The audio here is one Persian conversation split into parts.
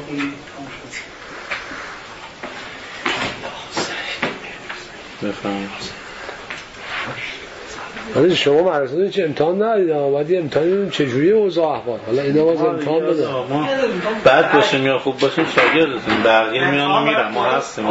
بفرمایید. ولی شما مرسوم چه امتحان ندارید، آمدی امتحان چجوری اوضاع احوال، حالا اینا باز امتحان بده. ما بعد باشیم یا خوب باشیم شاگردتون، بقیه میان و میرن، ما هستیم.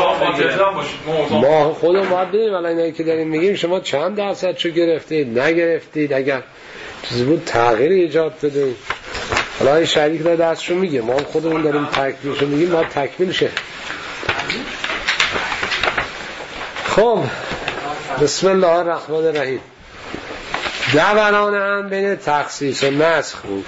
ما خودمون باید بدیم الان اینایی که داریم میگیم شما چند درصد چو گرفتید نگرفتید، اگر چیزی بود تغییر ایجاد بده. حالا این شریک را دستشو میگه، ما خودمون داریم تکمیلشو میگیم، باید تکمیل شه. خب بسم الله الرحمن الرحیم. دوران هم بین تخصیص و نسخ بود.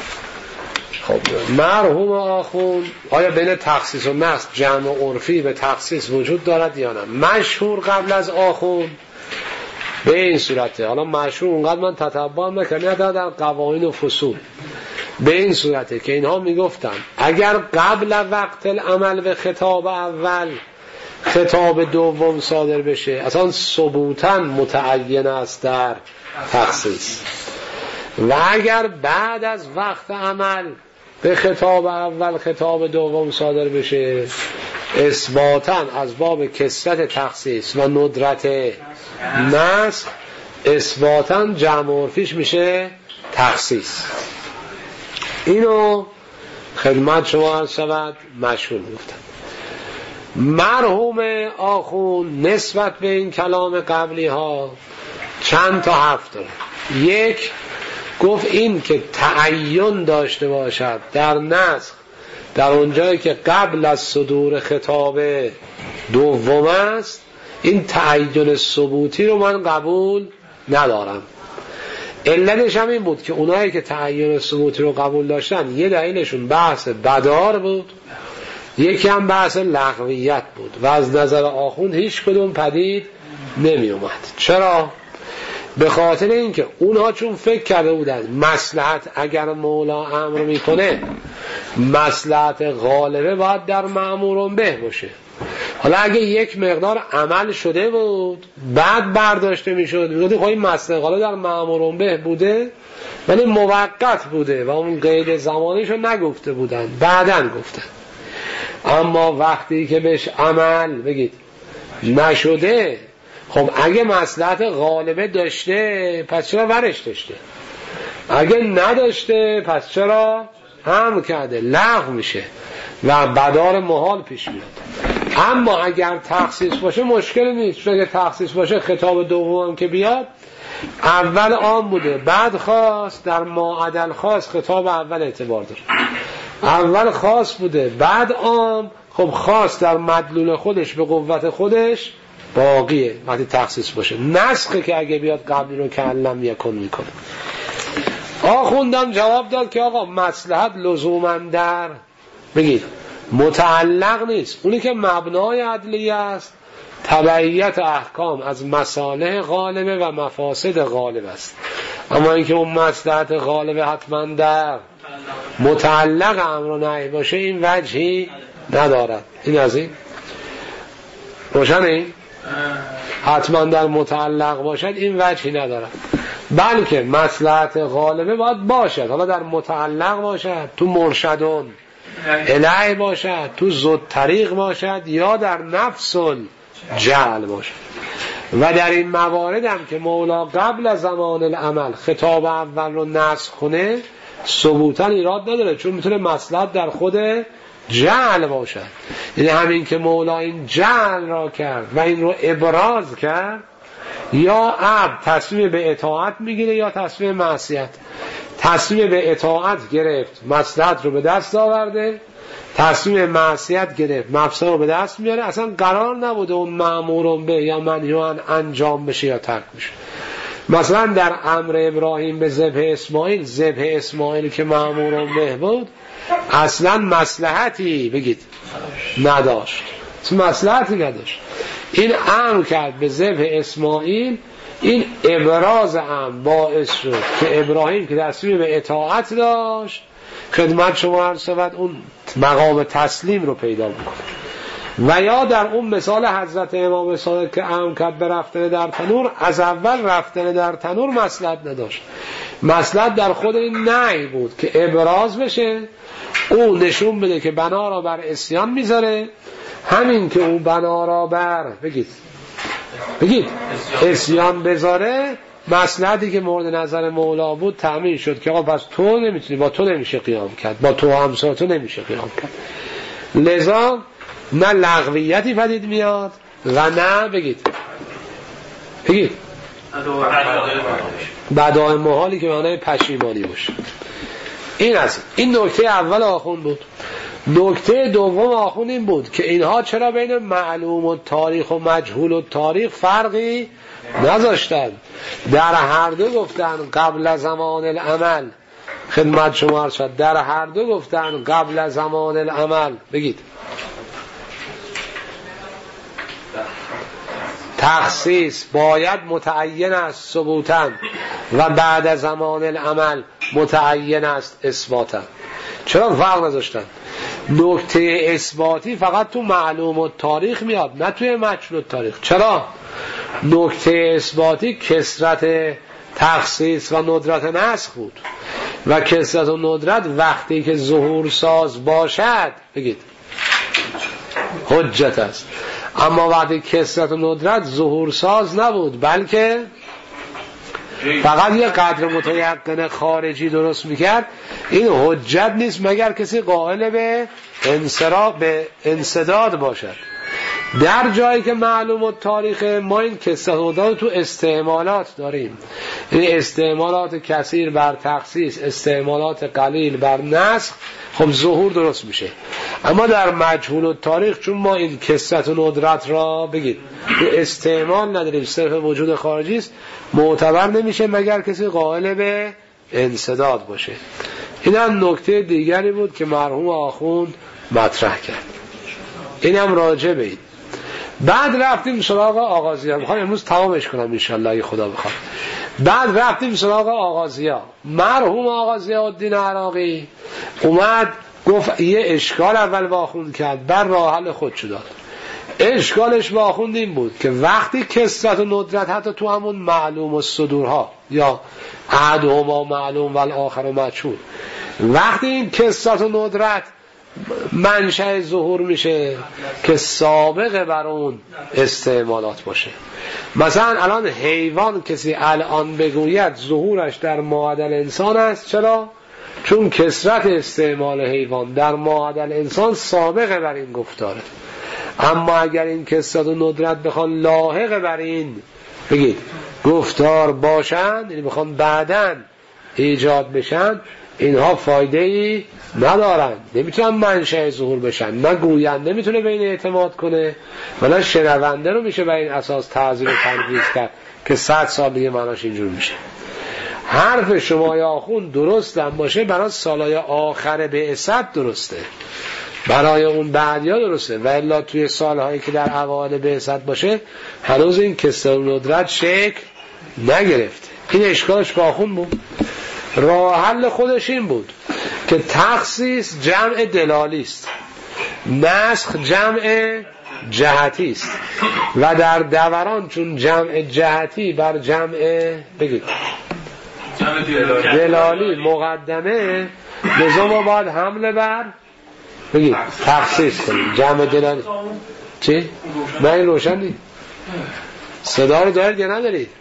خب مرحوم آخوند، آیا بین تخصیص و نسخ جمع عرفی به تخصیص وجود دارد یا نه؟ مشهور قبل از آخوند به این صورته، حالا مشهور اونقدر من تتبع نکنم در قوانین و فصول، به این صورته که اینها میگفتن اگر قبل وقت العمل به خطاب اول خطاب دوم صادر بشه اصلا ثبوتاً متعین است در تخصیص، و اگر بعد از وقت عمل به خطاب اول خطاب دوم صادر بشه اثباتاً از باب کثرت تخصیص و ندرت نسخ اثباتاً جمع عرفیش میشه تخصیص. اینو خدمت شما عرض شود مشهور گفتن. مرحوم آخوند نسبت به این کلام قبلی ها چند تا حرف داره. یک، گفت این که تعین داشته باشد در نسخ در اونجایی که قبل از صدور خطاب دوم است، این تعین ثبوتی رو من قبول ندارم. علتش هم این بود که اونایی که تعین ثبوتی رو قبول داشتن یه دلیلشون بحث بدار بود، یکی هم بحث لغویت بود و از نظر آخوند هیچ کدوم پدید نمی اومد. چرا؟ به خاطر اینکه اونها چون فکر کرده بودن مصلحت اگر مولا امر میکنه مصلحت غالبه باید در مأمور به باشه. حالا اگه یک مقدار عمل شده بود بعد برداشته میشد میگه خب این مصلحت غالبه در مأمور به بوده ولی موقت بوده و اون قید زمانیشو نگفته بودن، بعدن گفتن. اما وقتی که بهش عمل بگید نشده، خب اگه مصلحت غالبه داشته پس چرا ورش داشته، اگه نداشته پس چرا هم کرده، لغو میشه و بدار محال پیش میاد. اما اگر تخصیص باشه مشکلی نیست، چون اگه تخصیص باشه خطاب دوم که بیاد اول عام بوده بعد خاص، در معادل خاص خطاب اول اعتبار داره، اول خاص بوده بعد عام، خب خاص در مدلول خودش به قوت خودش باقیه وقتی تخصیص باشه. نسخه که اگه بیاد قبلی رو که علم یکن میکنه. آخوندم جواب داد که آقا مصلحت لزوماً در بگید متعلق نیست، اونی که مبنای عدلیه است تبعیت احکام از مصالح غالبه و مفاسد غالب است، اما اینکه اون مصلحت غالبه حتما در متعلق امر و نهی باشه این وجهی ندارد. این از این روشنه؟ حتما در متعلق باشد این وجهی ندارد، بلکه مصلحت غالبه باید باشد، حالا در متعلق باشد، تو مرشدون الی باشد، تو زود طریق باشد، یا در نفس جعل باشد. و در این موارد هم که مولا قبل از زمان العمل خطاب اول رو نسخ کنه ثبوتا ایراد نداره، چون میتونه مصلحت در خود جعل باشد. یعنی همین که مولا این جعل را کرد و این رو ابراز کرد، یا عبد تصمیم به اطاعت میگیره یا تصمیم معصیت. تصمیم به اطاعت گرفت مصلحت رو به دست آورده، تصمیم معصیت گرفت مفسد رو به دست میاره. اصلا قرار نبوده اون مأمور به یا منهی عنه انجام بشه یا ترک بشه. مثلا در امر ابراهیم به ذبح اسماعیل، ذبح اسماعیل که مأمور به بود اصلا مصلحتی بگید نداشت، مصلحتی نداشت. این امر کرد به ذبح اسماعیل، این ابراز امر باعث شد که ابراهیم که تصمیم به اطاعت داشت خدمت شما عرض شود اون مقام تسلیم رو پیدا میکنه. و یا در اون مثال حضرت امام صادق که امر کرد به رفتن در تنور، از اول رفتن در تنور مصلحت نداشت، مصلحت در خود این نهی بود که ابراز بشه، او نشون بده که بنا را بر عصیان میذاره، همین که او بنا را بر بگید عصیان بذاره، مصلحتی که مورد نظر مولا بود تأمین شد که آقا پس تو نمیتونی، با تو نمیشه قیام کرد، با تو همسر تو نمیشه قیام کرد. لذا نه لغویتی پدید میاد و نه بگید بدای محالی که معنای پشیمانی باشه. این نکته اول آخوند بود. نکته دوم آخوند این بود که اینها چرا بین معلوم و تاریخ و مجهول و تاریخ فرقی نذاشتن، در هر دو گفتن قبل زمان العمل. خدمت شما عرض شد در هر دو گفتن قبل زمان العمل. بگید تخصیص باید متعین است ثبوتا و بعد زمان العمل متعین است اثباتا. چرا فرق نذاشتن؟ نکته اثباتی فقط تو معلوم و تاریخ میاد، نه توی مجهول تاریخ. چرا؟ نکته اثباتی کثرت تخصیص و ندرت نسخ بود و کثرت و ندرت وقتی که ظهور ساز باشد بگید حجت است، اما وقتی کثرت و ندرت ظهور ساز نبود بلکه فقط یه قدر متیقن خارجی درست میکرد، این حجت نیست مگر کسی قائل به انسداد باشد. در جایی که معلوم و تاریخ ما این کثرت و ندرت تو استعمالات داریم، این استعمالات کثیر بر تخصیص، استعمالات قلیل بر نسخ، خب ظهور درست میشه. اما در مجهول و تاریخ چون ما این کثرت و ندرت را بگید استعمال نداریم، صرف وجود خارجی است، معتبر نمیشه مگر کسی قائل به انسداد باشه. این هم نکته دیگری بود که مرحوم آخوند مطرح کرد. این هم راجع به این. بعد رفتیم سراغ آغازیه. میخوام امروز تمامش کنم انشالله اگه خدا بخواد. بعد رفتیم سراغ آغازیه. مرحوم آغازیه الدین عراقی اومد گفت یه اشکال اول با آخوند کرد، بر راه حل خودشو داد. اشکالش با آخوند این بود که وقتی کثرت و ندرت حتی تو همون معلوم و صدورها یا احدهما معلوم و الاخر مجهول، وقتی این کثرت و ندرت منشأ ظهور میشه که سابق بر اون استعمالات باشه. مثلا الان حیوان کسی الان بگوید ظهورش در معادل انسان است. چرا؟ چون کثرت استعمال حیوان در معادل انسان سابق بر این گفتاره. اما اگر این کثرت و ندرت بخوان لاحق بر این بگید گفتار باشن، یعنی بخوان بعدن ایجاد بشن، اینها فایده ای ندارن، نمیتونن منشأ ظهور بشن، نه گوینده میتونه به این اعتماد کنه و نه شنونده رو میشه به این اساس تعزیر و تنقیض کرد که 100 سال دیگه معناش اینجور میشه. حرف شما یا آخوند درست هم باشه برای سالهای آخر بعثت درسته، برای اون بعدیا درسته، و الا توی سالهایی که در اوایل بعثت باشه هنوز این کثرت و ندرت شکل نگرفته. این اشکالش با آخوند بود. راه حل خودش این بود که تخصیص جمع دلالی است، نسخ جمع جهتی است و در دوران چون جمع جهتی بر جمع بگید دلالی مقدمه، لذا ما باید حمله بر بگید تخصیص کنیم. جمع دلالی چی؟ من این روشن نید صدا رو دارید یا ندارید؟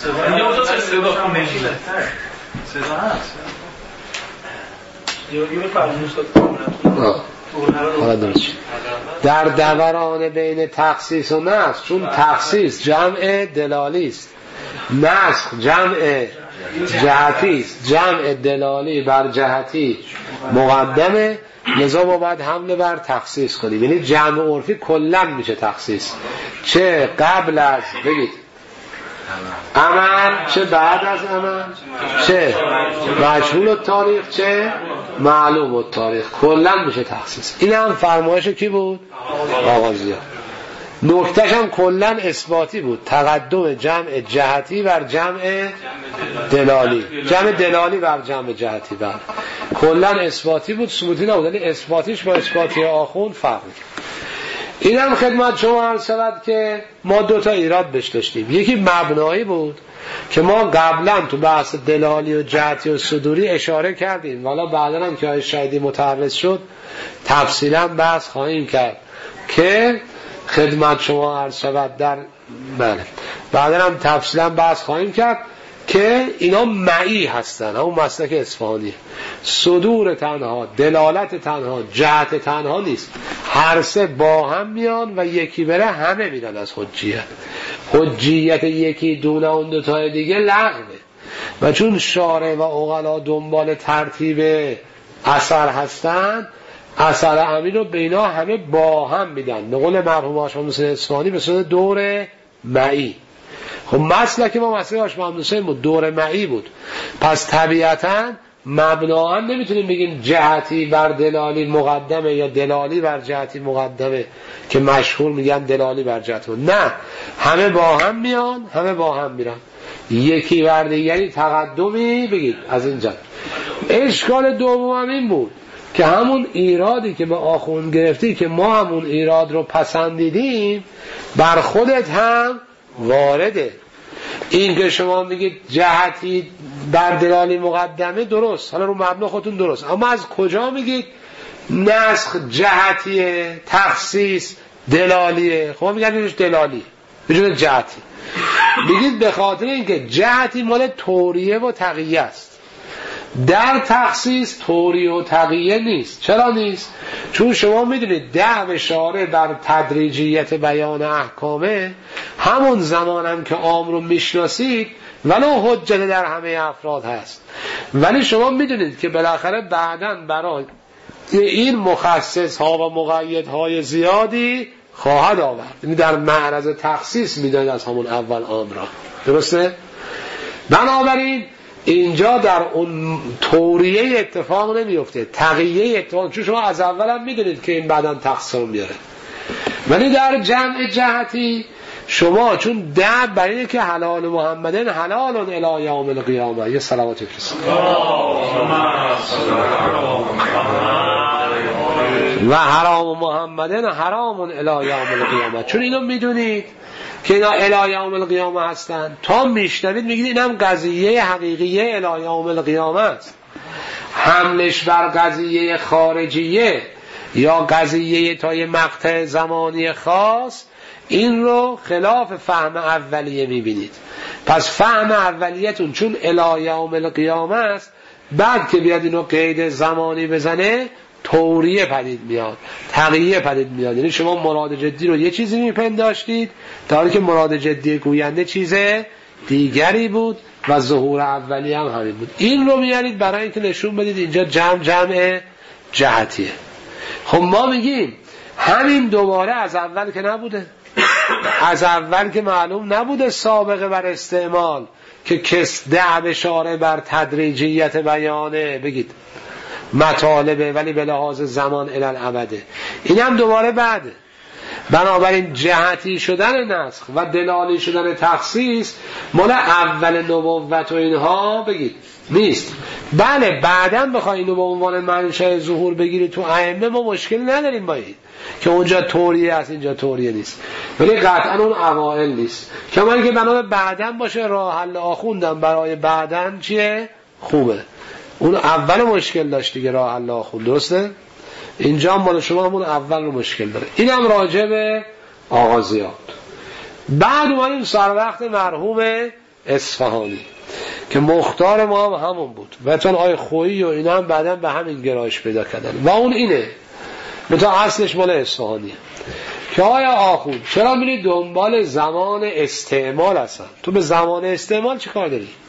در دوران بین تخصیص و نسخ، چون تخصیص جمع دلالی است، نسخ جمع جهتی است، جمع دلالی بر جهتی مقدمه، لذا ما باید حمله بر تخصیص کنیم. یعنی جمع عرفی کلن میشه تخصیص، چه قبل از بگید عمل، چه بعد از عمل، چه مجهول التاریخ، چه معلوم التاریخ، کلن میشه تخصیص. این هم فرمایش کی بود؟ آغازیه. نکتهش هم کلن اثباتی بود، تقدم جمع جهتی بر جمع دلالی، جمع دلالی بر جمع جهتی بر کلن اثباتی بود، ثبوتی نبود. یعنی اثباتیش با اثباتی آخوند فرق. اینم خدمت شما عرض شود که ما 2 ایراد بهش داشتیم. یکی مبنایی بود که ما قبلا تو بحث دلالی و جهتی و صدوری اشاره کردیم، والا بعدا هم که آقای شهیدی متعرض شد تفصیلا بحث خواهیم کرد که خدمت شما عرض شود در بعدا هم تفصیلا بحث خواهیم کرد که اینا معی هستن، همون مسلک اصفهانی. صدور تنها، دلالت تنها، جهت تنها نیست، هر سه با هم میان و یکی بره همه میرن از حجیت. حجیت یکی دون اون 2 دیگه لغوه. و چون شارع و عقلا دنبال ترتیب اثر هستن، اثر امین رو بینا همه با هم میدن. به قول مرحوم هاشم حسین اصفهانی به صورت دور معی. خب مسلک ما مسلک هاشم حسین بود، دور معی بود. پس طبیعتاً مبناً نمیتونیم بگیم جهتی بر دلالی مقدمه یا دلالی بر جهتی مقدمه که مشهور میگن دلالی بر جهتی. نه، همه با هم میان، همه با هم میرن، یکی بر دیگری تقدمی بگید از اینجا. اشکال دوم این بود که همون ایرادی که به آخوند گرفتی که ما همون ایراد رو پسندیدیم بر خودت هم وارده. این که شما میگید جهتی بر دلالی مقدمه درست، حالا رو مبنا خودتون درست، اما از کجا میگید نسخ جهتیه، تخصیص دلالیه؟ خب میگن اینش دلالی بجون جهتی. بگید به خاطر اینکه جهتی مال توریه و تقیه است، در تخصیص توریه و تقیه نیست. چرا نیست؟ چون شما میدونید دعو شارع بر تدریجیت بیان احکامه، همون زمانم که عام رو میشناسید ولو حجت در همه افراد هست، ولی شما میدونید که بالاخره بعداً برای این مخصص ها و مقید های زیادی خواهد آورد. یعنی در معرض تخصیص میدونید از همون اول عام را. درسته؟ بنابراین اینجا در اون توریه اتفاق نمیفته، تقیه اتفاق، چون شما از اول هم میدونید که این بعداً تقسیم بیاره. ولی در جمع جهتی شما چون دعو بر اینه که حلال محمدن حلال الی یوم القیامه، یه صلوات بفرست و حرام محمدن حرام الی یوم القیامه، چون اینو میدونید که اینا الی یوم القیامه هستن، تا میشنوید میگید اینم قضیه حقیقیه الی یوم القیامه است. حملش بر قضیه خارجیه یا قضیه تا یه مقطع زمانی خاص، این رو خلاف فهم اولیه میبینید. پس فهم اولیتون چون الی یوم القیامه است، بعد که بیاد اینو قید زمانی بزنه توریه پدید میاد، تقیه پدید میاد. یعنی شما مراد جدی رو یه چیزی میپنداشتید در حالی که مراد جدی گوینده چیز دیگری بود و ظهور اولی هم همین بود. این رو میارید برای اینکه نشون بدید اینجا جمع جهتیه. خب ما میگیم همین دوباره از اول که نبوده، از اول که معلوم نبوده سابقه بر استعمال که کس دعو شارع بر تدریجیت بیانه بگید مطالبه ولی به لحاظ زمان الی الابده، این هم دوباره بعده. بنابراین جهتی شدن نسخ و دلالی شدن تخصیص مال اول نبوت و اینها بگید نیست. بله بعداً بخوای اینو به عنوان منشأ ظهور بگیری تو ائمه ما مشکل نداریم با این که اونجا توریه است اینجا توریه نیست، ولی قطعاً اون اوائل نیست. کما اینکه بنا به بعداً باشه راه حل آخوندم برای بعداً چیه خوبه، اون اول مشکل داشت دیگه راه حل آخوند. درسته؟ اینجا مال شما همون اول رو مشکل داره. اینم راجع به آغازیات. بعد اومدیم سر وقت مرحوم اصفهانی که مختار ما هم همون بود و چون آی خویی و اینا هم بعداً به همین گرایش پیدا کردن و اون اینه متا اصلش مال اصفهانیه که آیا آخوند چرا میری دنبال زمان استعمال هستن؟ تو به زمان استعمال چی کار داری؟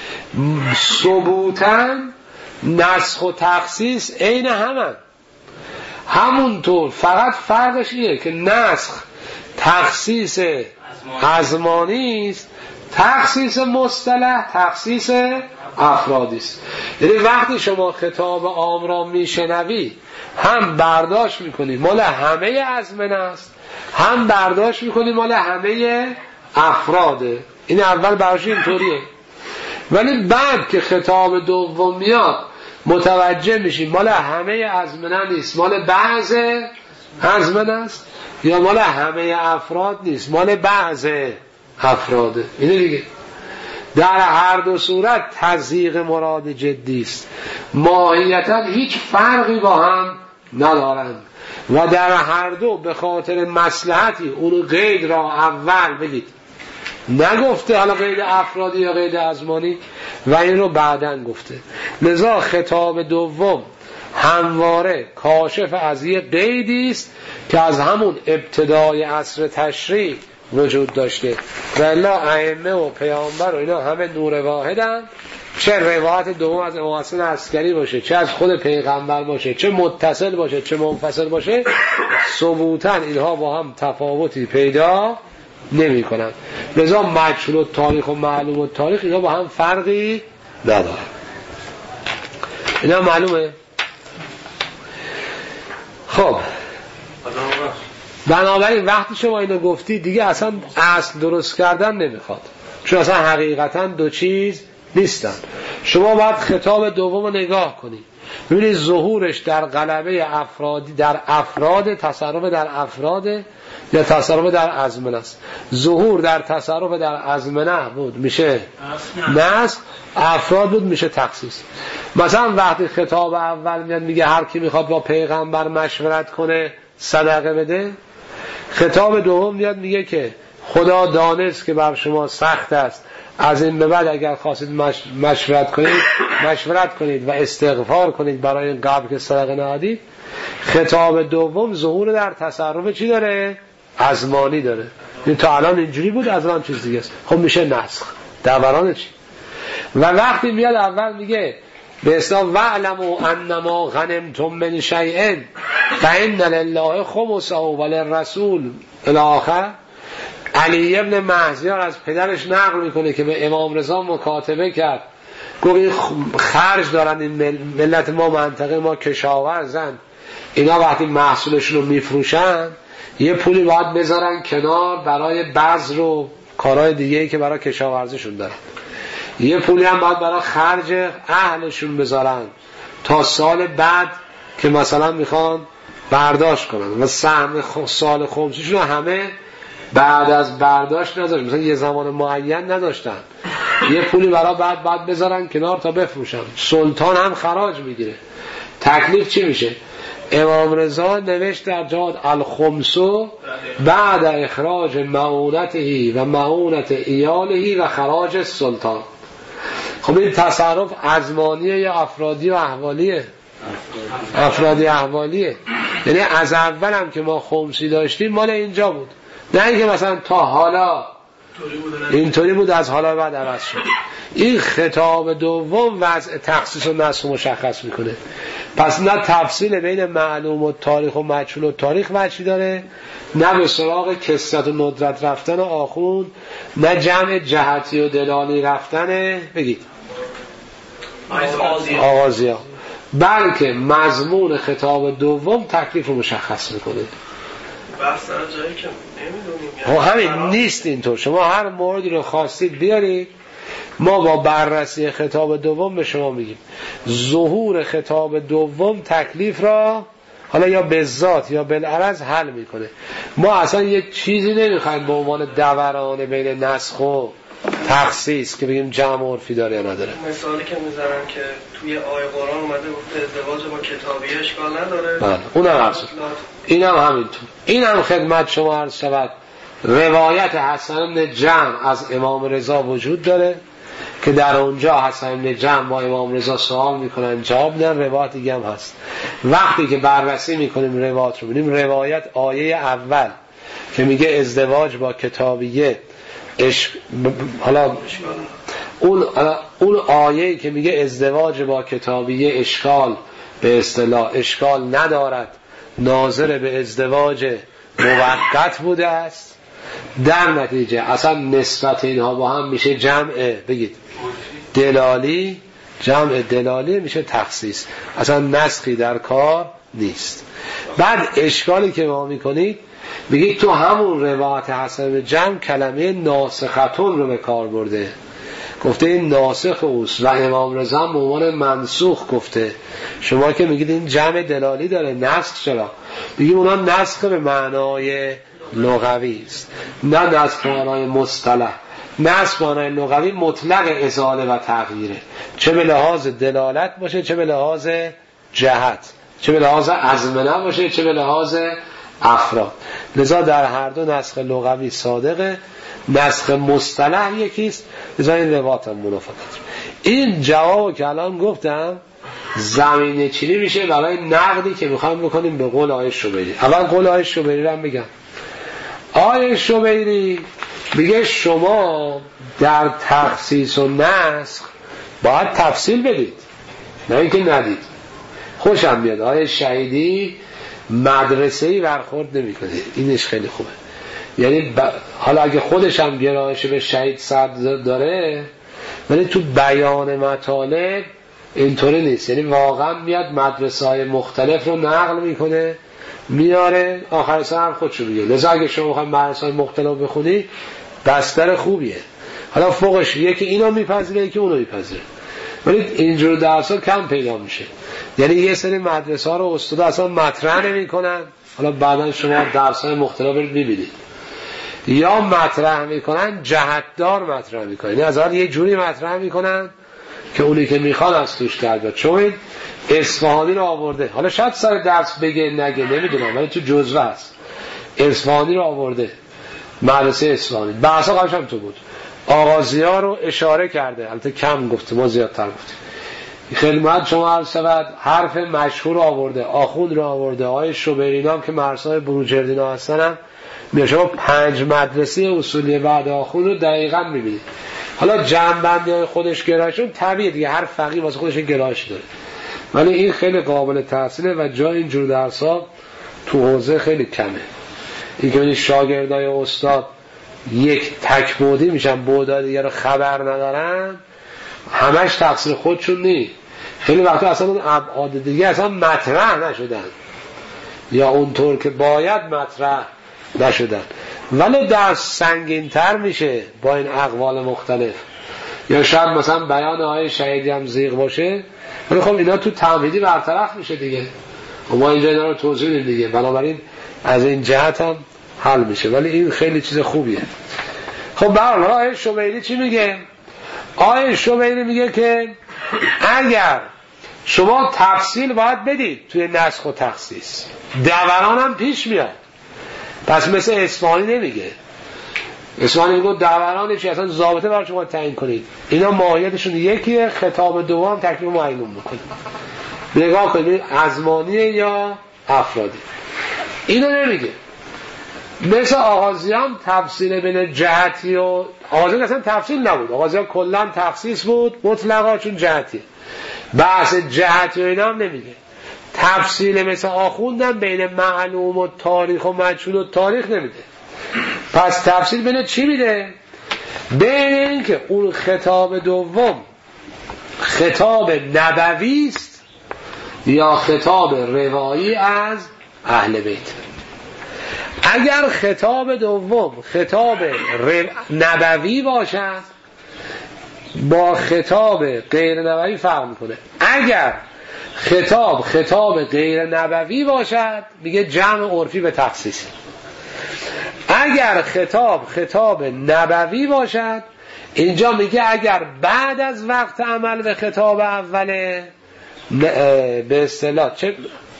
ثبوتاً نسخ و تخصیص عین همونطور، فقط فرقش اینه که نسخ تخصیص ازمانی است، تخصیص مصطلح تخصیص افرادی است. یعنی وقتی شما خطاب عام را میشنوی هم برداشت میکنی مال همه ازمنه است، هم برداشت میکنی مال همه افراده. این اول برش اینطوریه، ولی بعد که خطاب دوم میاد متوجه میشی مال همه ازمنه نیست، مال بعض ازمنه است یا مال همه افراد نیست، مال بعض افراده. اینه دیگه. در هر دو صورت تضییق مراد جدی است، ماهیتا هیچ فرقی با هم ندارند و در هر دو به خاطر مصلحتی اون قید را اول بگید نگفته، حالا قید افرادی یا قید ازمانی، و این رو بعدن گفته. لذا خطاب دوم همواره کاشف از یه قیدی است که از همون ابتدای عصر تشریع وجود داشته و الا ائمه و پیامبر و اینا همه نور واحدن، چه روایت دوم از امام حسن عسکری باشه، چه از خود پیغمبر باشه، چه متصل باشه چه منفصل باشه، ثبوتاً اینها با هم تفاوتی پیدا نمی کنن. لذا مجهول التاریخ و معلوم التاریخ اینا با هم فرقی ندارن. اینا معلومه؟ خب بنابراین وقتی شما اینو گفتی دیگه اصلا اصل درست کردن نمیخواد، چون اصلا حقیقتا دو چیز نیستن. شما باید خطاب دوم رو نگاه کنید، ببینید ظهورش در غلبه افرادی در افراد، تصرف در افراد یا تصرف در ازمنه است. ظهور در تصرف در ازمنه بود میشه نسخ، افراد بود میشه تخصیص. مثلا وقتی خطاب اول میاد میگه هر کی میخواد با پیغمبر مشورت کنه صدقه بده، خطاب دوم میاد میگه که خدا دانست که بر شما سخت است، از این به بعد اگر خواستید مشورت کنید و استغفار کنید برای این قبل که صدقه ندادید. خطاب دوم ظهور در تصرف چی داره؟ ازمانی داره. این تا الان اینجوری بود، از الان چیز دیگه است. خب میشه نسخ. دوران چی؟ و وقتی میاد اول میگه به اصطلاح وعلموا انما غنمتم من شیء فإن لله خمسه وللرسول الی آخر. علی ابن مهزیار از پدرش نقل میکنه که به امام رضا مکاتبه کرد، گفت این خرج دارن این ملت ما، منطقه ما کشاورزن، اینا وقتی محصولشون رو میفروشن یه پولی باید بذارن کنار برای بذر و کارهای دیگه‌ای که برای کشاورزیشون دارن، یه پولی هم باید برای خرج اهلشون بذارن تا سال بعد که مثلا میخوان برداشت کنن و سهم سال خمسیشون همه بعد از برداشت نداشت، مثلا یه زمان معین نداشتن، یه پولی برای بعد بذارن کنار تا بفروشن. سلطان هم خراج میگیره. تکلیف چی میشه؟ امام رضا نوشت در جهاد الخمسو بعد اخراج معونته و معونت ایاله و خراج سلطان. خب این تصرف ازمانیه یا افرادی و احوالیه؟ افرادی احوالیه. یعنی از اول هم که ما خمسی داشتیم مال اینجا بود، نه اینکه مثلا تا حالا اینطوری بود از حالا بعد عوض شد. این خطاب دوم وضع تخصیص و نسخ مشخص میکنه. پس نه تفصیل بین معلوم و تاریخ و مجهول و تاریخ وجهی داره، نه به سراغ کثرت و ندرت رفتن آخوند، نه جمع جهتی و دلالی رفتن بگید آغازیا، بلکه مضمون خطاب دوم تکلیف رو مشخص میکنه. بحث در جایی که نمیدونیم همین نیست اینطور. شما هر موردی رو خواستید بیارید، ما با بررسی خطاب دوم به شما میگیم ظهور خطاب دوم تکلیف را حالا یا به ذات یا بالعرض حل میکنه. ما اصلا یک چیزی نمیخوایم به عنوان دوران بین نسخ و تخصیص که بگیم جمع عرفی داره یا نداره. مثالی که میذارن که توی آیه قرآن اومده گفته ازدواج با کتابی اشکال نداره، بله اونم هست. اینم همینطور. اینم خدمت شما عرض شود روایت حسن بن جمع از امام رضا وجود داره که در اونجا حسن بن جمع با امام رضا سوال میکنن جواب میدن. روایت دیگه هم هست. وقتی که بررسی میکنیم روایت رو ببینیم، روایت آیه اول که میگه ازدواج با کتابیه حالا اون آیه‌ای که میگه ازدواج با کتابیه اشکال به اصطلاح اشکال ندارد، ناظر به ازدواج موقت بوده است، در نتیجه اصلا نسبت اینها با هم میشه جمع بگید دلالی، جمع دلالی میشه تخصیص، اصلا نسخی در کار نیست. بعد اشکالی که ما میکنید بگید تو همون روایت حسن بن جمع کلمه ناسختون رو به کار برده، گفته این ناسخ اوست و امام رضا به عنوان منسوخ گفته. شما که میگید این جمع دلالی داره، نسخ چرا؟ میگیم اونا نسخ به معنای لغوی است، نه نسخ به معنای مصطلح. نسخ به معنای لغوی مطلق ازاله و تغییره، چه به لحاظ دلالت باشه، چه به لحاظ جهت، چه به لحاظ ازمنه باشه، چه به لحاظ افراد. لذا در هر دو نسخ لغوی صادقه، نسخ مصطلح یکیست. لذا این روایت هم منافقت. این جواب که الان گفتم زمینه چینی میشه برای نقدی که میخوایم بکنیم به قول آقای شبیری. اول قول آقای شبیری رو هم بگم. آقای شبیری میگه شما در تخصیص و نسخ باید تفصیل بدید، نه اینکه ندید. خوشم بیاد آقای شهیدی مدرسه‌ای برخورد نمی‌کنه، اینش خیلی خوبه. یعنی حالا اگه خودش هم گرایش به شهید صدر داره، ولی تو بیان مطالب اینطوری نیست. یعنی واقعا میاد مدرسه‌های مختلف رو نقل میکنه میاره، آخر سر هم خودشو میگه. لذا اگه شما بخواید مدرسه‌های مختلف بخونی بستر خوبیه. حالا فوقش یکی اینو میپذیره یکی اونو میپذیره، ولی اینجور درس‌ها کم پیدا میشه. یعنی یه سری مدرسه‌ها رو استاد اصلا مطرح نمی‌کنن، حالا بعداً شما درس‌های مختلف رو ببینید، یا مطرح می‌کنن جهتدار مطرح می‌کنن، یعنی از یه جوری مطرح می‌کنن که اونی که میخواد از توش در بیاد. چون اصفهانی رو آورده، حالا شاید سر درس بگه نگه نمیدونم، ولی تو جزوه هست. اصفهانی رو آورده، مدرسه اصفهانی، بحثا قبلش هم تو بود. آغازی‌ها رو اشاره کرده، البته کم گفته، ما زیادتر گفتیم. خدمت شما عرض شود حرف مشهور آورده، آخوند رو آورده، آقای شبیری هم که مرسای بروجردینا هستن هم میشه. شما 5 مدرسه اصولی بعد آخوند رو دقیقاً میبینید. حالا جمع‌بندی های خودش گرایشون طبیعیه دیگه، هر فقیه واسه خودش گرایشی داره، ولی این خیلی قابل تحصیله و جای اینجور درس‌ها تو حوزه خیلی کمه. این که شاگردای استاد یک تک بعدی میشن، بعدای دیگه رو خبر ندارن، همش تقصیر خودشون نیست. خیلی وقتا اصلا اون ابعاد دیگه اصلا مطرح نشدن یا اونطور که باید مطرح نشدن، ولی درس سنگین‌تر میشه با این اقوال مختلف. یا شاید مثلا بیان آقای شهیدی هم زیغ باشه، ولی خب اینا تو تمهیدی برطرف میشه دیگه، ما اینجا اینا رو توضیح میدیم دیگه، بنابراین از این جهت هم حل میشه. ولی این خیلی چیز خوبیه. خب برای آقای شبیری چی میگه؟ آقای شبیری میگه که اگر شما تفصیل باید بدید توی نسخ و تخصیص، دوران هم پیش میاد. پس مثل اصفهانی نمیگه. اصفهانی میگه دوران چی، اصلا ضابطه برای شما تعیین کنید. اینا ماهیتشون یکیه، خطاب دوم تکلیف معین میکنه. نگاه کنید ازمانیه یا افرادی. اینو نمیگه. مثل آغازیان تفصیل بین جهتی و آغازیان اصلا تفصیل نبود، آغازیان کلن تخصیص بود مطلقا، چون جهتی. بحث جهتی و اینا هم نمیگه. تفصیل مثل آخوندن بین معلوم و تاریخ و مجهول و تاریخ نمیده. پس تفصیل بین چی میده؟ بین این که اون خطاب دوم خطاب نبوی است یا خطاب روایی از اهل بیت. اگر خطاب دوم خطاب نبوی باشد با خطاب غیر نبوی فرق میکنه. اگر خطاب غیر نبوی باشد میگه جمع عرفی به تخصیص. اگر خطاب نبوی باشد اینجا میگه اگر بعد از وقت عمل به خطاب اوله به اصطلاح چه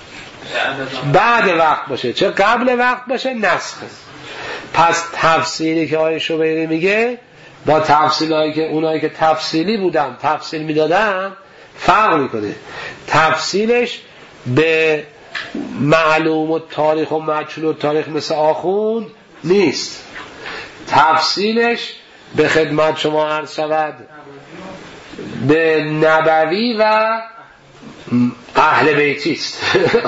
بعد وقت باشه چه قبل وقت باشه نسخه. پس تفصیلی که آقای شبیری میگه با تفصیلایی که اونایی که تفصیلی بودن تفصیل میدادن فرق میکنه. تفصیلش به معلوم و تاریخ و مجهول و تاریخ مثل آخوند نیست. تفصیلش به خدمت شما عرض شود به نبوی و اهل بیتی است.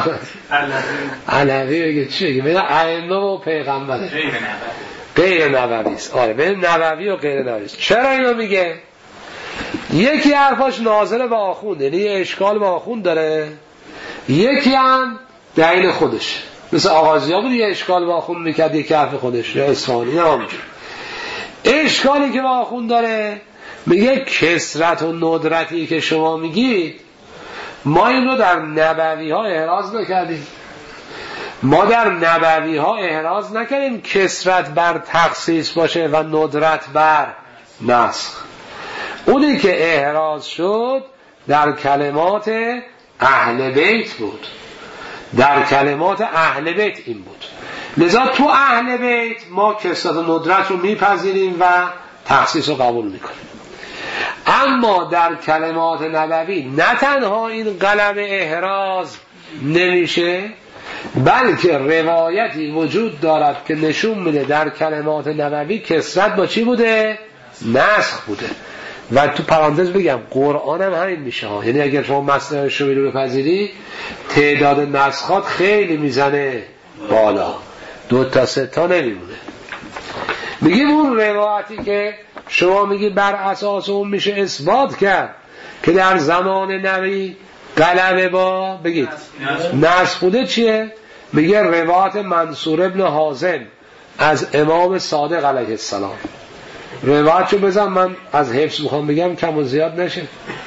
علوی بگه چی بگه؟ بین ائمه و پیغمبره، غیر نبوی است. آره بین نبوی و غیر نبوی است. چرا اینو میگه؟ یکی حرفاش ناظر به آخوند، یعنی یه اشکال به آخوند داره، یکی هم دلیل خودش. مثل آغازی‌ها بود یه اشکال به آخوند میکرد، یکی حرف خودش، یا اصفهانی هم همینجور. اشکالی که به آخوند داره میگه کثرت و ندرتی که شما میگید ما این رو در نبوی ها احراز نکردیم. ما در نبوی ها احراز نکردیم کثرت بر تخصیص باشه و ندرت بر نسخ. اونی که احراز شد در کلمات اهل بیت بود، در کلمات اهل بیت این بود. لذا تو اهل بیت ما کثرت و ندرت رو میپذیریم و تخصیص رو قبول میکنیم. اما در کلمات نبوی نه تنها این قلم احراز نمیشه، بلکه روایتی وجود دارد که نشون میده در کلمات نبوی کثرت با چی بوده؟ نسخ بوده. و تو پرانتز بگم قرآن هم همین میشه ها. یعنی اگر شما مصنع شمیری رو بپذیری تعداد نسخات خیلی میزنه بالا، 2 تا 3 تا نمیمونه. میگیم اون روایتی که شما میگی بر اساس اون میشه اثبات کرد که در زمان نبی غلبه با بگید نسخ بوده، چیه؟ میگه روایت منصور ابن حازم از امام صادق علیه السلام. روایتشو بزن، من از حفظ میخوام بگم کم و زیاد نشه.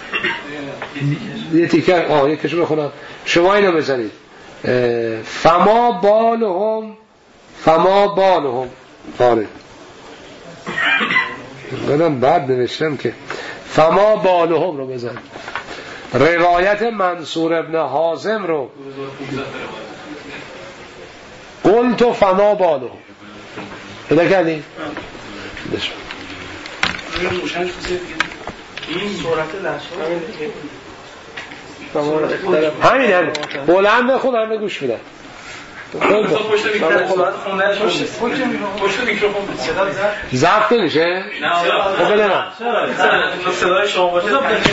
یه تیکه یکیشو بخونم، شما اینو بزنید. فما بالهم آره بدم بعد نوشتم که فما بالهم رو بزن. روایت منصور ابن حازم رو قلت فما بالهم پیدا کردی؟ این صورت لحظه همین بلند بخون همه گوش میدن. پشت میکروفون ضبط نمیشه؟ خب بده من صدای شما باشه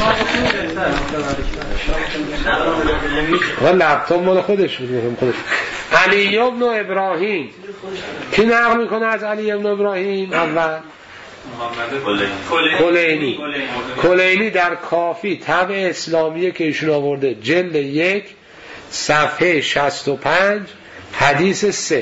لپتاپ مال خودش بود. علی ابن ابراهیم کی نقل میکنه از علی ابن ابراهیم؟ اول کلینی در کافی طبع اسلامیه که ایشون آورده، جلد 1 صفحه 65 حدیث 3.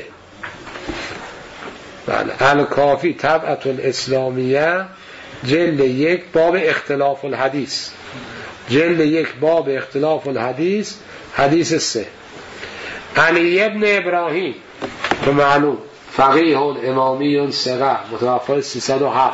بله الکافی طبعة الاسلامیه جلد 1 باب اختلاف الحدیث، جلد 1 باب اختلاف الحدیث حدیث 3. علی ابن ابراهیم که معلوم فقیه امامی ثقه متوفی 307.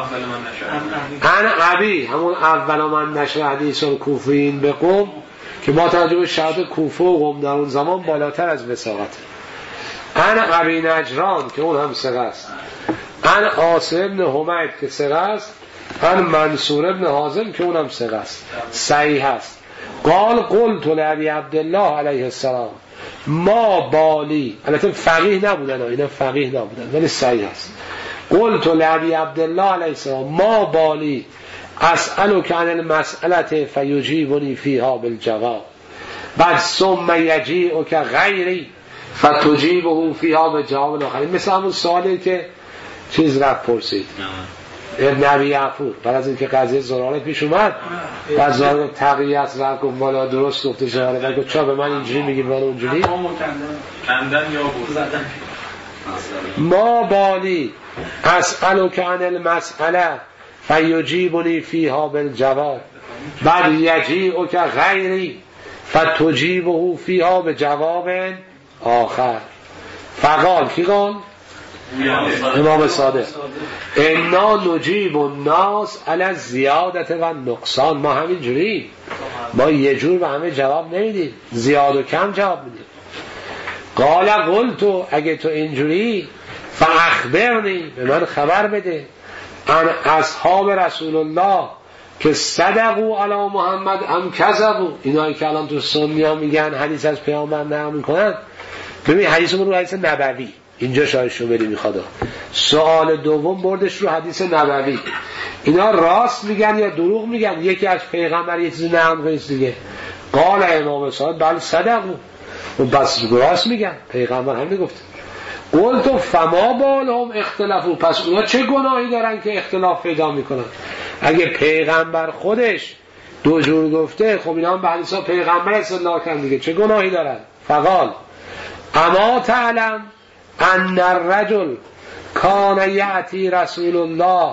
انا ابی همون اول من نشر حدیث کوفیین به قم که با توجه به شرط کوفه و قم در اون زمان بالاتر از وساقت. انا ابی نجران که اون هم ثقه است. انا عاصم بن حمید که ثقه است. انا منصور بن حازم که اون هم ثقه است، صحیح است. قلت لعبی عبدالله علیه السلام ما بالی، البته فقیه نبودن، اینا فقیه نبودن ولی صحیح است. قلت لعبی عبدالله علیه السلام ما بالی اسألک عن المسألة فیجیبنی فیها بالجواب بعد ثم یجیئک غیری فتجیبه فیها بالجواب آخر. مثل همون سوالی که چیز رفت پرسید ابن ابی یعفور بعد از اینکه قضیه زراره پیش اومد، بعد زراره تقییت رفت گفت والا درست گفته زراره، گفت چرا به من اینجوری میگی من اونجوری؟ کندن یا بردن. ما بالی اسألک عن المسأله فیجیبنی فیها بالجواب بعد یجیئک غیری فتجیبه فیها بجواب آخر. فقال کی قال؟ امام صادق انا نجیب الناس علی الزیادة و نقصان. ما همین جوری، ما یه جور به همه جواب نمیدیم، زیاد و کم جواب میدیم. قال قلت اگه تو اینجوری فاخبرنی به من خبر بده ان اصحاب رسول الله که صدقوا علی محمد ام کذبوا. اینایی که الان تو سنی ها میگن حدیث از پیامبر نقل میکنن، ببین حدیثمون رو حدیث نبوی اینجا شایشو بری میخواد. سوال دوم بردش رو حدیث نبوی. اینا راست میگن یا دروغ میگن؟ یکی از پیغمبر یه چیزی نقل کنه دیگه. قال امام صادق بل صدقوا، و بس راست میگن، پیغمبر هم میگفت. قلت فما بالهم اختلافو، پس اونا چه گناهی دارن که اختلاف پیدا میکنن؟ اگه پیغمبر خودش دو جور گفته، خب اینا هم به حدیثا پیغمبر استدلال کردن دیگه، چه گناهی دارن؟ فقال اما تعلم ان الرجل کان یأتی رسول الله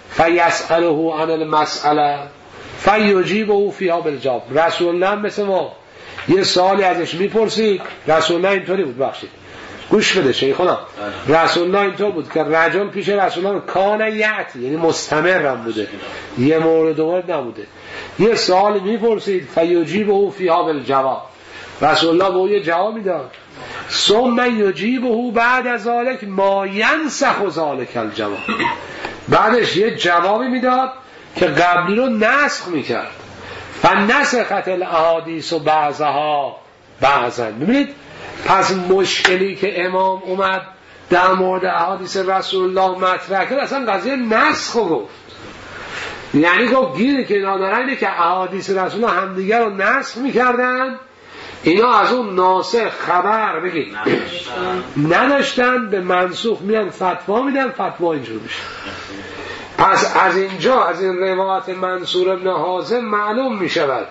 فیسأله عن المسأله فیجیبه فیها بالجواب. رسول الله مثل ما یه سوالی ازش میپرسید، رسول الله اینطوری بود، بخشید گوش بده شیخونا، رسول الله اینطور بود که رجل پیش رسول الله کان یعتی، یعنی مستمرم بوده، یه مورد دو مورد نبوده، یه سوالی میپرسید فیجیبه فیها بالجواب، رسول الله به او یه جواب میداد، ثم یجیبه بعد از ذلک ما ینسخ ذلک الجواب، بعدش یه جوابی میداد که قبلی رو نسخ میکرد. فنسخت الاحادیث و بعضها بعضا. ببینید پس مشکلی که امام اومد در مورد احادیث رسول الله مطرح کرد اصلا قضیه نسخ گفت، یعنی گفت گیری که اینا دارن اینه که احادیث رسول الله همدیگر رو نسخ میکردن، اینا از اون ناسخ خبر بگید نداشتن، به منسوخ میان فتوا میدن، فتوا اینجور میشه. پس از اینجا از این روایت منصور ابن حازم معلوم میشود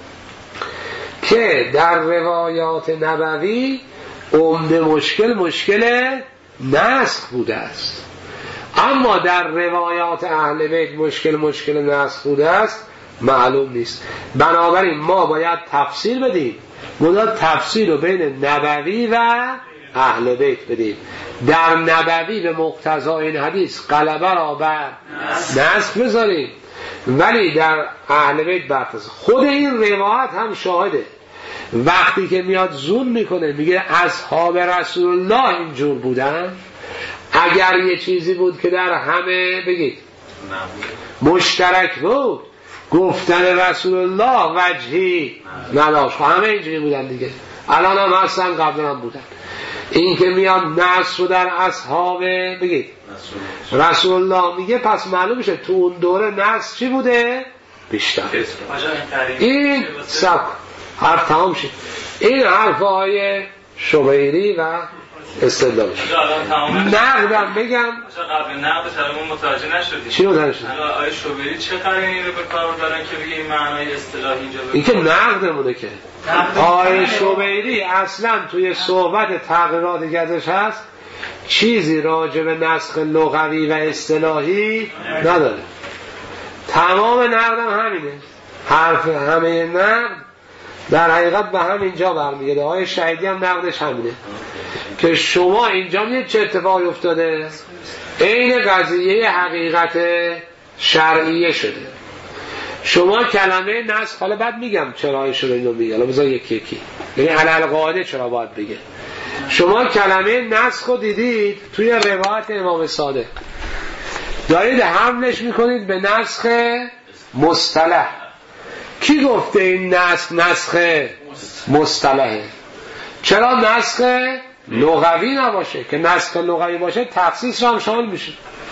که در روایات نبوی عمده مشکل نسخ بوده است، اما در روایات اهل بیت مشکل نسخ بوده است معلوم نیست. بنابراین ما باید تفسیر بدیم، باید تفسیر رو بین نبوی و اهل بیت بدیم. در نبوی به مقتضای این حدیث غلبه را بر نسخ بذاریم، ولی در اهل بیت برخلاف. خود این روایت هم شاهده، وقتی که میاد زوم میکنه میگه اصحاب رسول الله اینجور بودن، اگر یه چیزی بود که در همه بگید مشترک بود گفتن رسول الله وجهی نداشت، همه اینجوری بودن دیگه، الان هم هستن، قبلا هم بودن. این که میاد نصر رو در اصحاب بگید رسول الله میگه، پس معلوم میشه تو اون دوره نصر چی بوده؟ بیشتر. این سب حرف تمام شد. این حرفهای شبیری و استدلالش. نقدم بگم قبل نقد سلامون متوجه نشدیم. چی متوجه شد؟ آیه شبیری چه قرینی رو به کار دارن که بگه این معنای اصطلاحی اینجا این که نقدمونه که آیه شبیری اصلا توی صحبت تغییرات گزش هست چیزی راجع به نسخ لغوی و اصطلاحی نداره. تمام نقدم همینه، حرف همه نقد در حقیقت به همینجا برمیگرده. آیه شهیدی هم نقدش همینه که شما اینجا میدید چه اتفاقی افتاده، این قضیه حقیقت شرعیه شده. شما کلمه نسخ، حالا بعد میگم چرا شده اینو میگه، حالا بذار یکی یعنی علل قاعده چرا باید بگه. شما کلمه نسخ رو دیدید توی روایت امام صادق، دارید حملش میکنید به نسخ مصطلح. کی گفته این نسخ مصطلحه؟ چرا نسخ لغوی نباشه؟ که نسخ لغوی باشه تخصیص رو هم شامل میشه.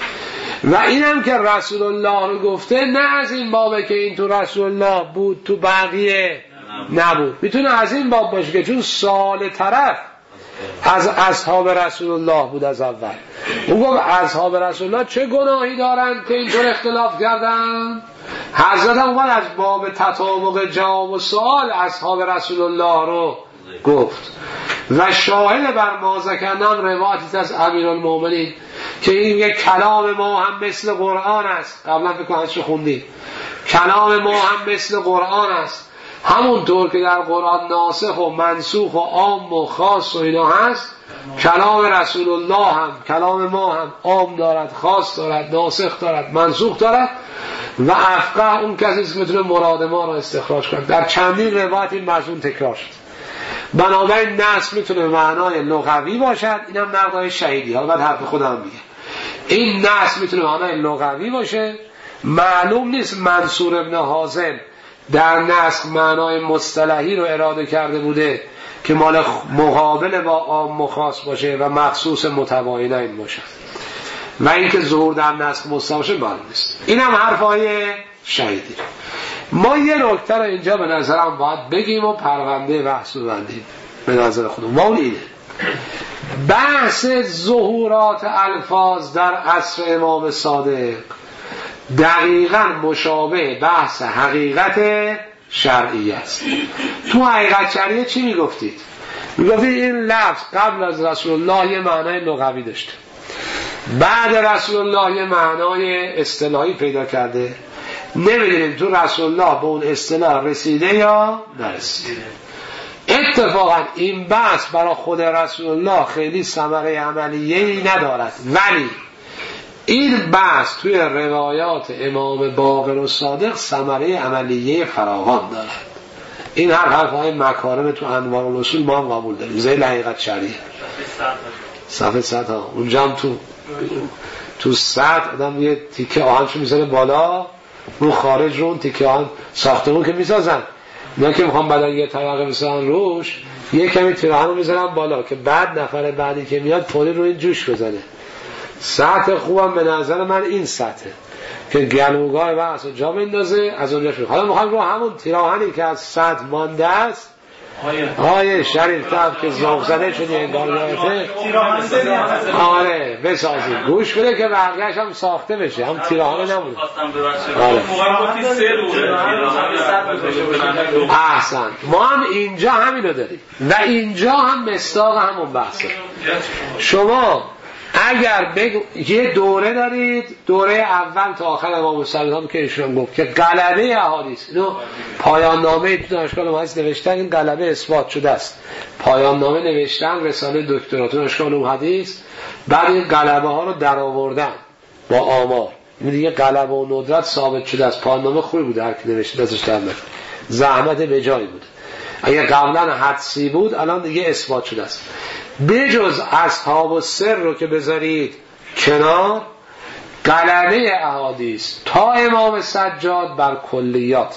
و اینم که رسول الله رو گفته نه از این بابه که این تو رسول الله بود تو بقیه نبود، میتونه از این باب باشه که چون سال طرف از اصحاب رسول الله بود از اول. اون گفت اصحاب رسول الله چه گناهی دارن که اینطور اختلاف کردن؟ حضرت هم اومد از باب تطابق جواب و سوال اصحاب رسول الله رو گفت. و شاهد بر ما ذکرنام روایتی از امیرالمومنین که این میگه کلام ما هم مثل قرآن است. قبلا فکر کنم خوندید کلام ما هم مثل قرآن است، همونطور که در قرآن ناسخ و منسوخ و عام و خاص و اینا هست، کلام رسول الله هم کلام ما هم عام دارد، خاص دارد، ناسخ دارد، منسوخ دارد. و افقه اون کسی که میتونه مراد ما را استخراج کنه. در چندین روایت این مضمون تکرار شد. بنابراین نسخ میتونه به معنای لغوی باشد، اینم نقدای شهیدی. حالا بعد حرف خودم میگه این نسخ میتونه به معنای لغوی باشه. معلوم نیست منصور ابن حازم در نسخ معنای مصطلحی رو اراده کرده بوده که مال مقابل با عام و خاص باشه و مخصوص متباینین باشه، و اینکه ظهور در نسخ مصطلح باشه معلوم نیست. اینم حرفای شهیدی. ما یه نکته رو اینجا به نظرم باید بگیم و پرونده بحث ببندیم به نظر خودم. و اون اینه بحث ظهورات الفاظ در عصر امام صادق دقیقاً مشابه بحث حقیقت شرعی است. تو حقیقت شرعی چی میگفتید؟ میگفتید این لفظ قبل از رسول الله یه معنای لغوی داشته، بعد رسول الله یه معنای اصطلاحی پیدا کرده، نمیدونیم تو رسول الله به اون اصطلاح رسیده یا نرسیده. اتفاقا این بحث برای خود رسول الله خیلی ثمره عملیه‌ای ندارد، ولی این بحث توی روایات امام باقر و صادق ثمره عملیه فراوان دارد. این هر حرفهای مکارم تو انوار الاصول ما هم قبول داریم. ذیل حقیقت شرعیه صفحه 100 ها اونجا هم تو 100 آدم یه تیکه آهنشو میذاره بالا، رو خارج رو اون تیکه آهن ساختمون که میسازن، اینا که میخوام بعد یه طبقه بسازن روش یه کمی تیراهن رو میذارن بالا که بعد نفر بعدی که میاد فوری روی جوش بزنه. سطح خوبم به نظر من این سطحه که گلوگاه بحث رو جا بندازه از اونجا شروع. حالا میخوام رو همون تیراهنی که از 100 مانده است آیه شریف تب که ذوق زده شده انگار یادته آره بسازید، گوش بده که بقیه‌اش هم ساخته بشه، هم تیراهنی نمونه. احسن، ما هم اینجا همینو داریم و اینجا هم مصداق همون بحثه. شما اگر یه دوره دارید، دوره اول تا آخر امام صادق هم که ایشون گفت که غلبه احادیث، اینو پایان نامه تو دانشگاه محدث نوشتن، این غلبه اثبات شده است، پایان نامه نوشتن رساله دکترا تو دانشگاه محدث، بعد این غلبه ها رو در آوردن با آمار، این دیگه غلبه و ندرت ثابت شده است. پایان نامه خوبی بود هر کی نوشت دستش در نکنه، زحمت به جایی بود. اگه قبلا حدسی بود الان دیگه اثبات شده است. بجز اصحاب السر رو که بذارید کنار، غلبه احادیث تا امام سجاد بر کلیات،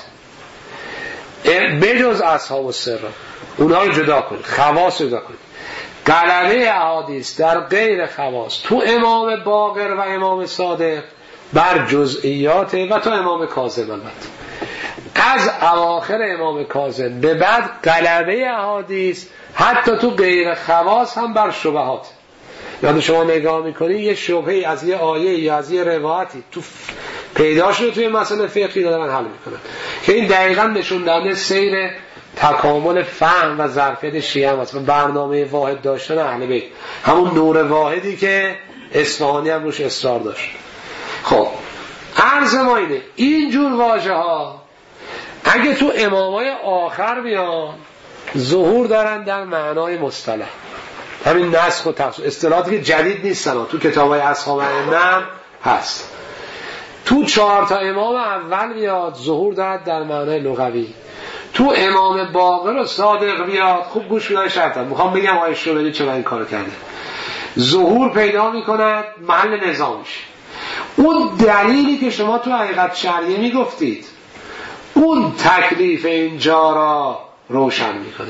بجز اصحاب السر اونها رو جدا کنید، خواص رو جدا کنید. غلبه احادیث در غیر خواص تو امام باقر و امام صادق بر جزئیات و تا امام کاظم، البته از اواخر امام کاظم به بعد غلبه احادیث حتی تو غیر خواص هم بر شبهات. یعنی شما نگاه میکنید یه شبهی از یه آیه یا از یه روایتی تو پیدا شده توی مسئله فقهی دارن حل میکنن که این دقیقاً نشون دهنده سیر تکامل فهم و ظرفیت شیعه است و برنامه واحد داشتن اهل بیت، همون نور واحدی که اصفهانی هم روش اصرار داشت. خب عرض ما اینه، اینجور واژه ها اگه تو امامای آخر بیان ظهور دارن در معنای مصطلح، همین نسخ و تفسیر، اصطلاحاتی که جدید نیستن، تو کتابای اصحاب ائمه هست. تو 4 تا امام اول بیاد ظهور دارد در معنای لغوی، تو امام باقر و صادق بیاد، خوب گوش بدید شرطم میخوام بگم آیه شروعی چرا این کارو کرده، ظهور پیدا میکند محل نظامش. اون دلیلی که شما تو حقیقت شرعیه میگفتید اون تکلیف اینجا را روشن میکنه.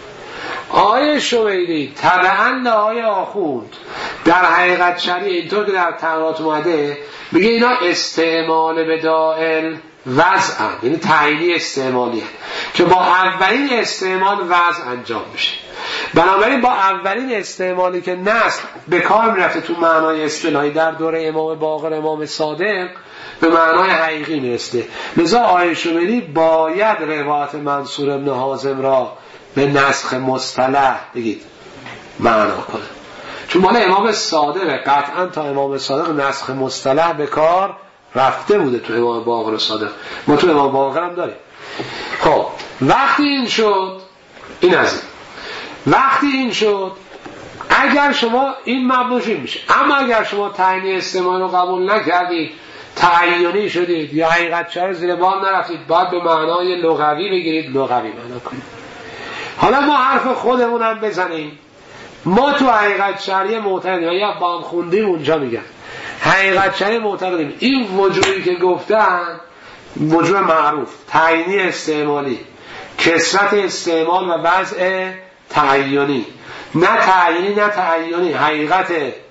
آیه شویری تبعاً آیه آخوند در حقیقت شرعیه اینطور که در تقرات اومده میگه اینا استعمال بدائل وضع، یعنی تعیینی استعمالی هست که با اولین استعمال وضع انجام بشه. بنابراین با اولین استعمالی که نسل به کار میرفته تو معنای اصطلاحی در دوره امام باقر امام صادق به معنای حقیقی میرسته. لذا آیه شمیری باید روایت منصور ابن حازم را به نسخ مصطلح بگید معنا کنه، چون مال امام صادق قطعا تا امام صادق نسخ مصطلح به کار رفته بوده تو امام باقر و صادق، ما تو امام باقر هم داریم. خب وقتی این شد، این از این وقتی این شد، اگر شما این مبنوشی میشه، اما اگر شما تعیین استعمال رو قبول نکردید، تعیینی شدید یا حقیقت شرع زیر بال نرفتید، باید به معنای لغوی بگیرید، لغوی معنا کنید. حالا ما حرف خودمون هم بزنیم، ما تو حقیقت شرعی معتقدیم، یا بام خوندیم اونجا میگن حقیقت شرعی معتقدیم این وجوهی که گفتن وجوه معروف، تعیینی استعمالی، کثرت استعمال و وضع تعیینی، نه تعیینی نه تعیینی، حقیقت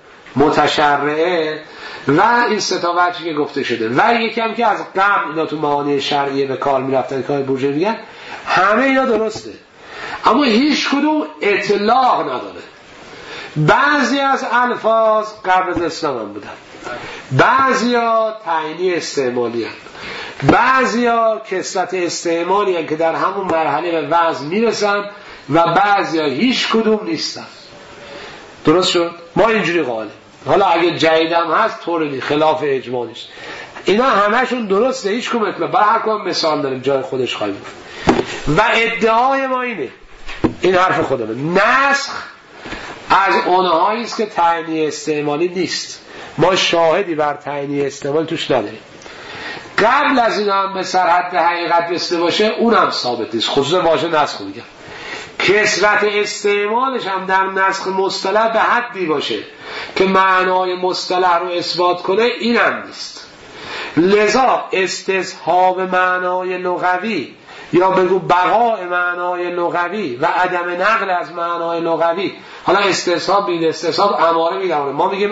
متشرعه و این سه تا وجهی که گفته شده و یکم که از قبل اینا تو معانی شرعیه به کار میرفتن که بورژه میگن، همه اینا درسته اما هیچ کدوم اطلاق نداره. بعضی از الفاظ قبل از اسلام هم بودن، بعضی ها تعیینی استعمالی هم، بعضی ها کثرت استعمالی هم که در همون مرحله به وضع میرسن و بعضی ها هیچ کدوم نیستن. درست شد؟ ما اینجوری قائلیم. حالا اگه جدیدم هست طوری خلاف اجماع نیست. اینا همشون درسته، هیچ کدوم اطلاق، برای هر کدوم مثال داریم جای خودش خواهیم گفت. و ادعای ما اینه، این حرف خودمه، نسخ از اونهایی است که تعنیه استعمالی نیست، ما شاهدی بر تعنیه استعمال توش نداریم. قبل از این هم به سرحد حقیقت رسیده باشه اونم ثابت نیست، خصوصا واژه نسخ میگم. کثرت استعمالش هم در نسخ مصطلح به حدی باشه که معنای مصطلح رو اثبات کنه، اینم نیست. لذا استصحاب معنای لغوی یا بگو بقاء معنای لغوی و عدم نقل از معنای لغوی، حالا استصحاب بید استصحاب اماره میگم، ما میگیم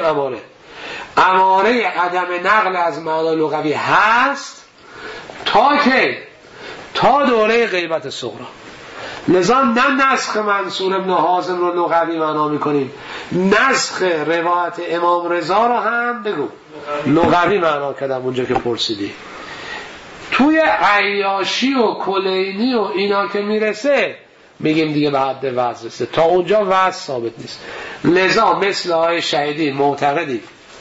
اماره عدم نقل از معنای لغوی هست تا که تا دوره غیبت صغری. لذا نه نسخ منصور ابن حازم رو لغوی معنا میکنیم، نسخ روایت امام رضا رو هم بگو لغوی معنا کردم اونجا که پرسیدی. توی عیاشی و کلینی و اینا که میرسه میگیم دیگه به حد وضع رسه، تا اونجا وضع ثابت نیست. لذا مثل آقای شهیدی معتقدی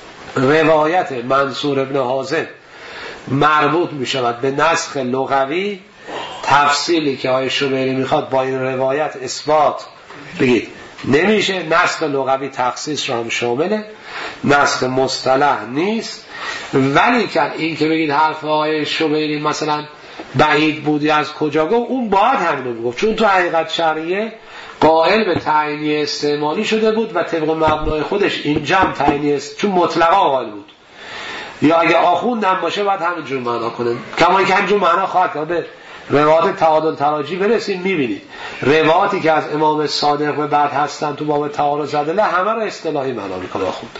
روایت منصور ابن حازم مربوط میشود به نسخ لغوی، تفصیلی که آقای شبیری میخواد با این روایت اثبات بگید نمیشه. نسخ لغوی تخصیص رو هم شامله، نسخ مصطلح نیست. ولی که این که بگید حرف آقای شبیری مثلا بعید بودی از کجا گفت، اون باید همینو میگفت، چون تو حقیقت شرعیه قائل به تعیینی استعمالی شده بود و طبق مبنای خودش اینجا هم تعیینی چون مطلقا قائل بود، یا اگه آخوندم باشه باید همینجور معنا کنه، کما که همینجور معنا خواهد کرد. به روایات تعادل تراجی برسیم میبینید روایاتی که از امام صادق به بعد هستن تو باب تعارض زدله همه رو اصطلاحی معنا میکنه آخوند،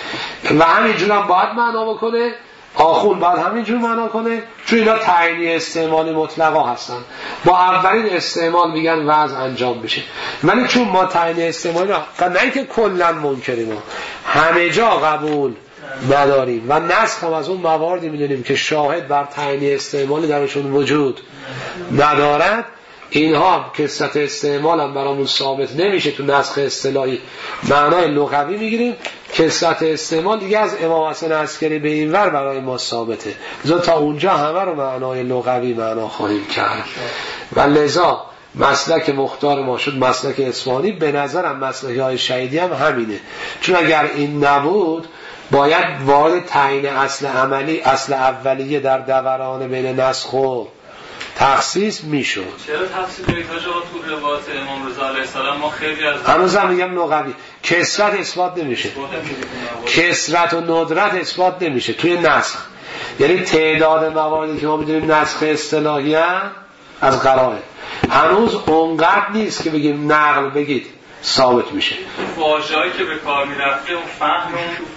و همینجور هم باید معنا بکنه آخوند، باید همینجور معنا کنه، چون اینا تعیینی استعمالی مطلقا هستن. با اولین استعمال میگن وضع انجام بشه، ولی چون ما تعیینی استعمالی را نه اینکه کلا منکریم، همه جا قبول نداریم و نسخ هم از اون مواردی میدونیم که شاهد بر تعیینی استعمالی درشون وجود ندارد، اینها کثرت استعمال هم برامون ثابت نمیشه. تو نسخ اصطلاحی معنای لغوی میگیریم، کثرت استعمال دیگه از امام حسن عسکری به این ور برای ما ثابته، لذا تا اونجا همه رو معنای لغوی معنا خواهیم کرد. و لذا مسلک مختار ما شد مسلک اصفهانی. به نظرم مسلک های شهیدی هم همینه، چون اگر این نبود باید وارد تعیین اصل عملی، اصل اولیه در دوران بین نسخ و تخصیص میشد. چرا تفسیر دارید حاج آقا تو روایت امام رضا علیه السلام ما خیلی از هنوزم میگم لغوی کثرت اثبات نمیشه، کثرت و ندرت اثبات نمیشه توی نسخ، یعنی تعداد مواردی که ما میدونیم نسخ اصطلاحی از قرائن هنوز اونقدر نیست که بگیم نقل بگید ثابت میشه. واژه‌ای که به کار میرفته اون فهم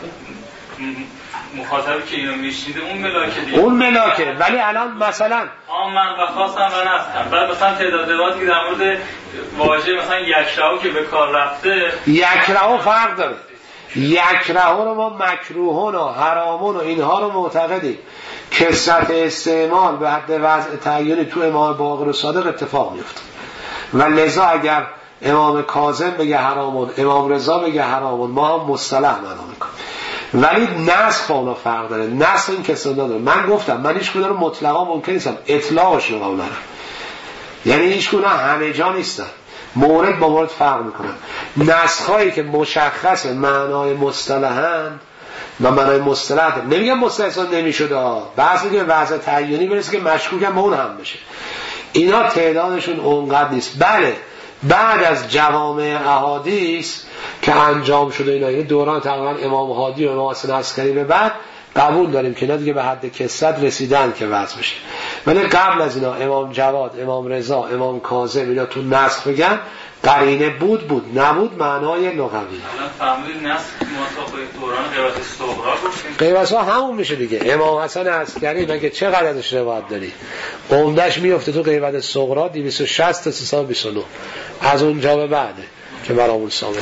مخاطبی که اینو میشنیده اون ملاکه دیگه، اون ملاکه. ولی الان مثلا من و خواستم و نستم، بعد مثلا تعداد روایاتی که در مورد واژه مثلا یکرهو که به کار رفته، یکرهو فرق داره. یکرهو رو ما مکروهون و حرامون و اینها رو معتقدیم، کثرت استعمال به حد وضع تعیینی تو امام باقر و صادق اتفاق میفته، و لذا اگر امام کاظم بگه حرامون، امام رضا بگه حرامون، ما هم مصطلح معنا میکنیم. ولی نسخ با اونا فرق داره، نسخ این کسی نداره. من گفتم من هیچ کدوم مطلقا ممکن نیستم اطلاقش رو قبول ندارم، یعنی هیچ کدوم همه جا نیستن، مورد با مورد فرق میکنن. نسخ هایی که مشخص معنای مصطلحن و معنای مصطلح نمیگم مصطلح نمیشده، بعضی میگه وضع تعیینی برسه که مشکوکم به اون هم بشه، اینا تعدادشون اونقدر نیست. بله بعد از جوامع احادیث که انجام شده اینا، یعنی دوران تقریبا امام هادی و امام حسن عسکری به بعد قبول داریم که اینا دیگه به حد کثرت رسیدن که وضع بشه، ولی قبل از اینا امام جواد، امام رضا، امام کاظم اینا تو نسخ بگن قرینه بود نبود معنای لغوی. الان فهمیدید نسخ مطابق دوران غیبت صغرا گفتیم، غیبت همون میشه دیگه. امام حسن عسکری مگه چقدر ازش روایت داری؟ عمدش میفته تو غیبت صغرا 260 تا 329، از اونجا به بعده که برامون ثابته.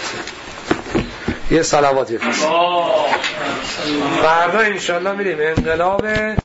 یه صلواتی فردا انشالله میریم انقلاب